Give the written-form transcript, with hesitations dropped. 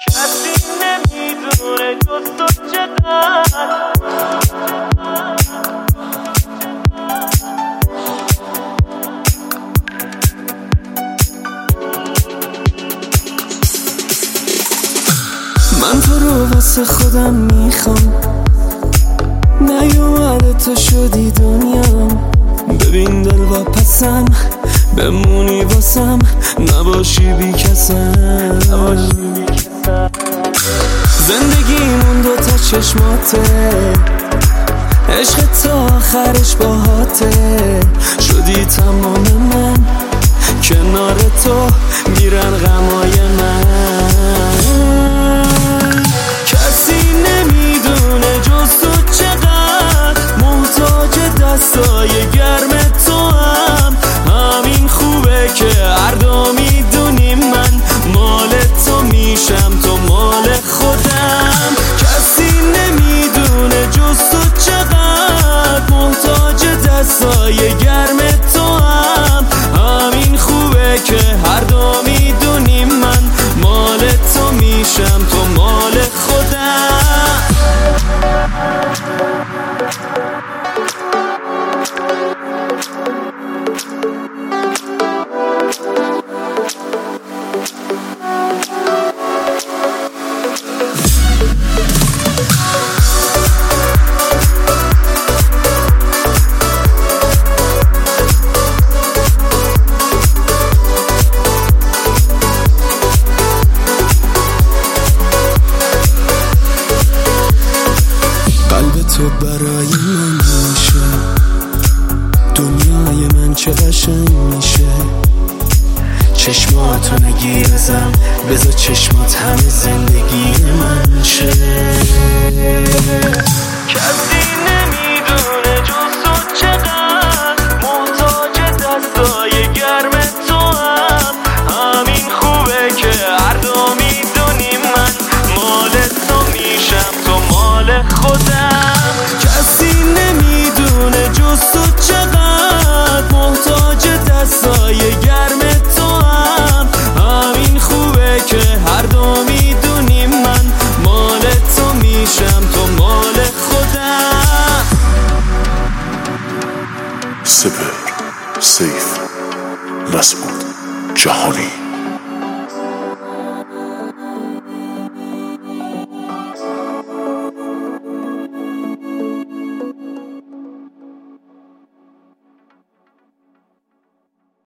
کسی نمیدونه جز تو چقدر من تو رو واسه خودم میخوام، نیومده تو شدی دنیام. ببین دل و پسم بمونی واسم، نباشی بی کسم. زندگیمون دوتا چشماته، عشق تا آخرش باهاته. شدی تمام من، کنار تو میرن غمای من. کسی نمیدونه جز تو چقدر محتاج دستای گرم تو هم. همین خوبه که هر دو میدونی من مال تو میشم، تو مال خودم. کسی نمیدونه جز تو چقدر محتاج دستای گرم تو هم. همین خوبه که هر دو میدونی من مال تو میشم، تو مال خودم. تو برای من میشه، دنیای من چه قشنگ میشه. چشماتو نگیرزم، بذار چشمات همه زندگی من شه. کسی نمیدونه جز تو چقدر محتاج دستای گرم تو هم. همین خوبه که هر دو میدونی من مال تو میشم، تو مال خودم. کسی نمیدونه جز تو چقدر محتاج دستای گرم تو هم. همین خوبه که هر دو میدونی من مال تو میشم، تو مال خودم. سپر، سیف، مسعود، جهانی.